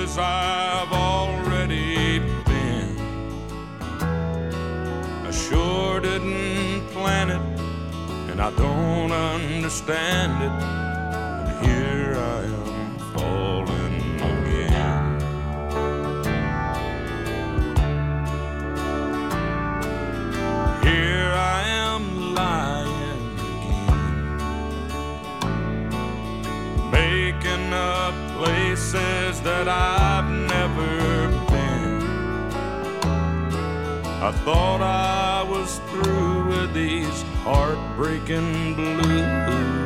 places I've already been. I sure didn't plan it, and I don't understand it, but here I am falling again. Here I am lying again, making up places that I've never been. I thought I was through with these heartbreaking blues,